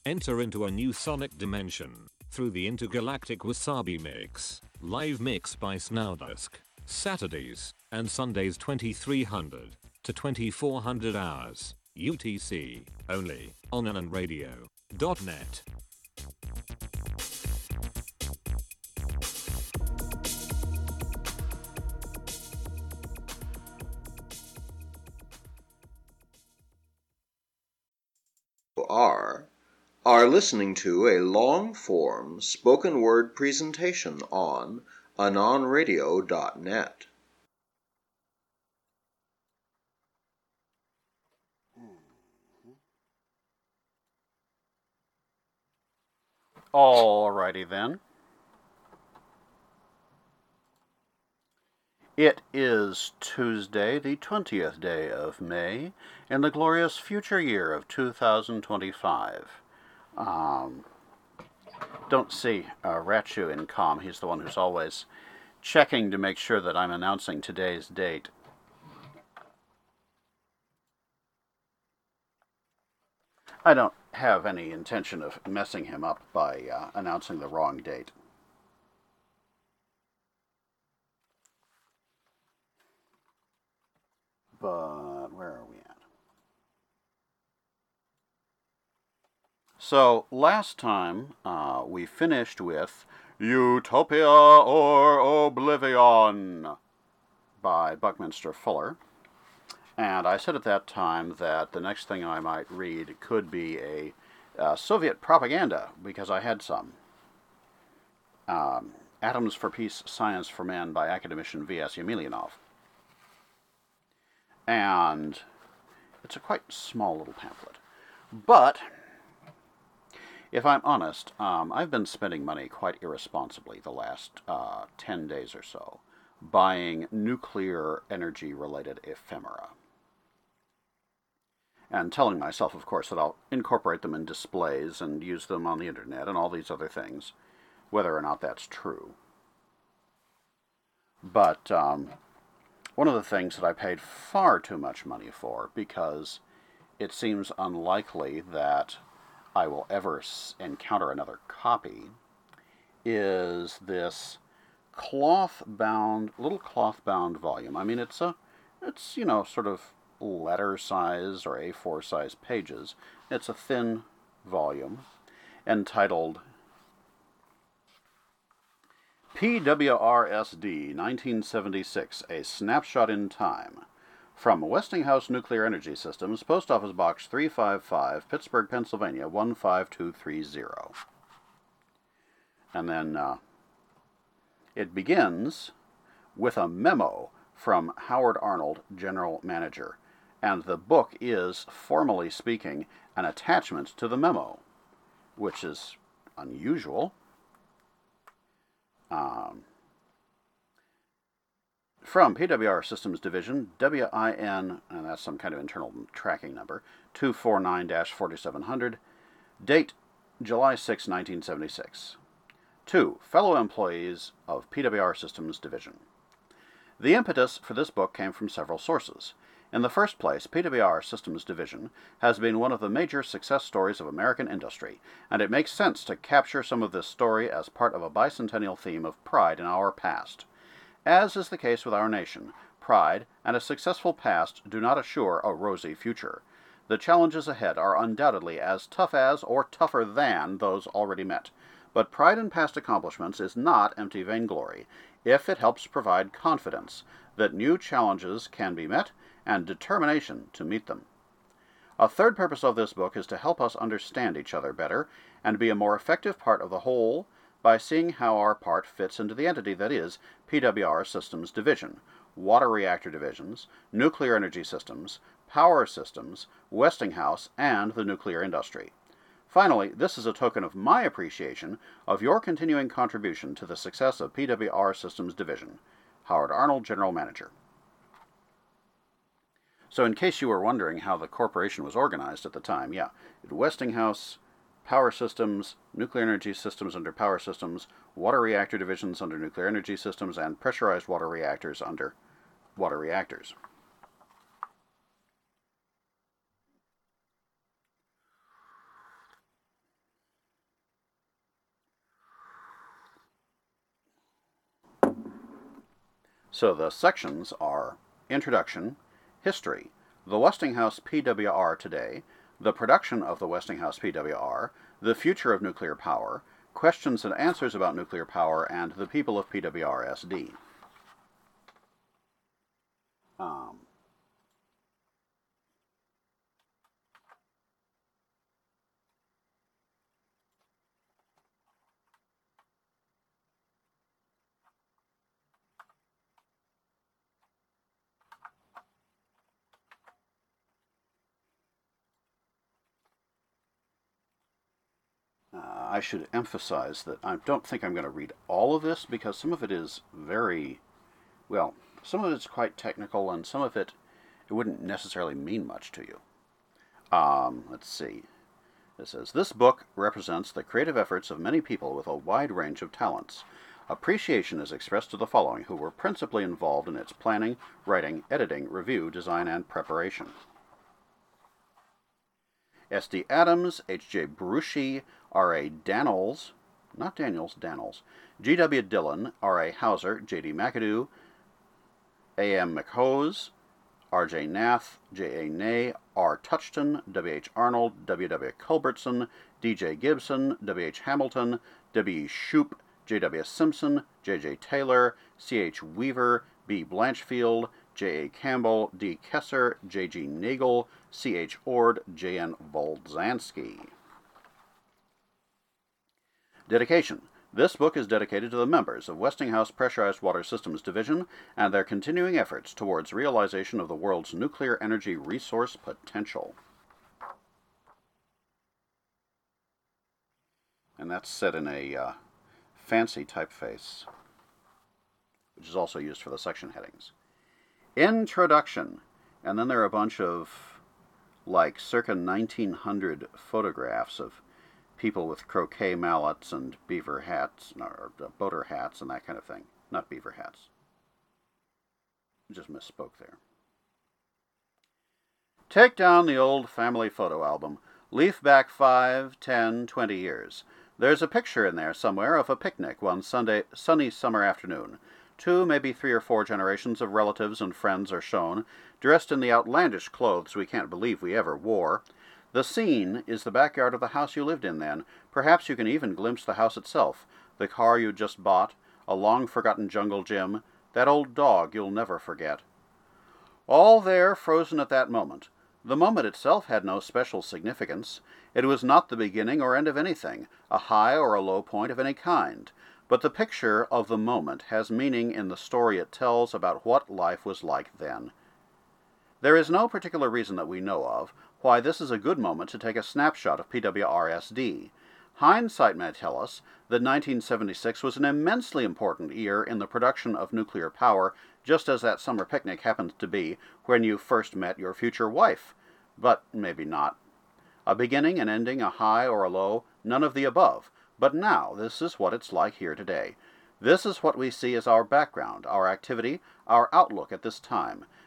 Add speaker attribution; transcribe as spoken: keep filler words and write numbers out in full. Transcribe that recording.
Speaker 1: Enter into a new sonic dimension through the intergalactic Wasabi Mix. Live mix by Snowdusk. Saturdays and Sundays twenty-three hundred to twenty-four hundred hours U T C only on anon radio dot net.
Speaker 2: Are are listening to a long-form spoken word presentation on anon radio dot net.
Speaker 3: Alrighty then. It is Tuesday, the twentieth day of May, in the glorious future year of two thousand twenty-five. Um, don't see uh, Rachu in comm. He's the one who's always checking to make sure that I'm announcing today's date. I don't have any intention of messing him up by uh, announcing the wrong date. But where are we at? So last time uh, we finished with Utopia or Oblivion by Buckminster Fuller. And I said at that time that the next thing I might read could be a uh, Soviet propaganda, because I had some. Um, Atoms for Peace, Science for Men by academician V S Yemelyanov. And it's a quite small little pamphlet. But, if I'm honest, um, I've been spending money quite irresponsibly the last uh, ten days or so, buying nuclear energy-related ephemera. And telling myself, of course, that I'll incorporate them in displays and use them on the internet and all these other things, whether or not that's true. But um, one of the things that I paid far too much money for, because it seems unlikely that I will ever encounter another copy, is this cloth-bound, little cloth-bound volume. I mean, it's a, it's, you know, sort of letter size or A four size pages. It's a thin volume entitled P W R S D nineteen seventy-six, A Snapshot in Time, from Westinghouse Nuclear Energy Systems, Post Office Box three five five, Pittsburgh, Pennsylvania, one five two three zero. And then uh, it begins with a memo from Howard Arnold, General Manager, and the book is, formally speaking, an attachment to the memo, which is unusual. Um, from P W R Systems Division, W I N, and that's some kind of internal tracking number, two four nine dash forty-seven hundred, date July sixth, nineteen seventy-six. To fellow employees of P W R Systems Division. The impetus for this book came from several sources. In the first place, P W R Systems Division has been one of the major success stories of American industry, and it makes sense to capture some of this story as part of a bicentennial theme of pride in our past. As is the case with our nation, pride and a successful past do not assure a rosy future. The challenges ahead are undoubtedly as tough as or tougher than those already met. But pride in past accomplishments is not empty vainglory, if it helps provide confidence that new challenges can be met and determination to meet them. A third purpose of this book is to help us understand each other better and be a more effective part of the whole by seeing how our part fits into the entity that is P W R Systems Division, Water Reactor Divisions, Nuclear Energy Systems, Power Systems, Westinghouse, and the nuclear industry. Finally, this is a token of my appreciation of your continuing contribution to the success of P W R Systems Division. Howard Arnold, General Manager. So in case you were wondering how the corporation was organized at the time, yeah, Westinghouse, Power Systems, Nuclear Energy Systems under Power Systems, Water Reactor Divisions under Nuclear Energy Systems, and Pressurized Water Reactors under Water Reactors. So the sections are Introduction, History, the Westinghouse P W R today, the production of the Westinghouse P W R, the future of nuclear power, questions and answers about nuclear power, and the people of P W R S D. Um, Uh, I should emphasize that I don't think I'm going to read all of this because some of it is very, well, some of it's quite technical and some of it, it wouldn't necessarily mean much to you. Um, let's see. It says, this book represents the creative efforts of many people with a wide range of talents. Appreciation is expressed to the following who were principally involved in its planning, writing, editing, review, design, and preparation. S D Adams, H J Bruschi, R A Daniels, not Daniels, Daniels, G W Dillon, R A Hauser, J D McAdoo, A M McHose, R J Nath, J A Ney, R Touchton, W H Arnold, W W Culbertson, D J Gibson, W H Hamilton, W E Shoup, J W Simpson, J J Taylor, C H Weaver, B Blanchfield, J A Campbell, D Kesser, J G Nagel, C H Ord, J N Volzansky. Dedication. This book is dedicated to the members of Westinghouse Pressurized Water Systems Division and their continuing efforts towards realization of the world's nuclear energy resource potential. And that's set in a uh, fancy typeface, which is also used for the section headings. Introduction. And then there are a bunch of, like, circa nineteen hundred photographs of people with croquet mallets and beaver hats, or boater hats and that kind of thing. Not beaver hats. Just misspoke there. Take down the old family photo album. Leaf back five, ten, twenty years. There's a picture in there somewhere of a picnic one Sunday, sunny summer afternoon. Two, maybe three or four generations of relatives and friends are shown, dressed in the outlandish clothes we can't believe we ever wore. The scene is the backyard of the house you lived in then. Perhaps you can even glimpse the house itself, the car you just bought, a long-forgotten jungle gym, that old dog you'll never forget. All there frozen at that moment. The moment itself had no special significance. It was not the beginning or end of anything, a high or a low point of any kind. But the picture of the moment has meaning in the story it tells about what life was like then. There is no particular reason that we know of why this is a good moment to take a snapshot of P W R S D. Hindsight may tell us that nineteen seventy-six was an immensely important year in the production of nuclear power, just as that summer picnic happened to be when you first met your future wife. But maybe not. A beginning, an ending, a high or a low, none of the above. But now, this is what it's like here today. This is what we see as our background, our activity, our outlook at this time.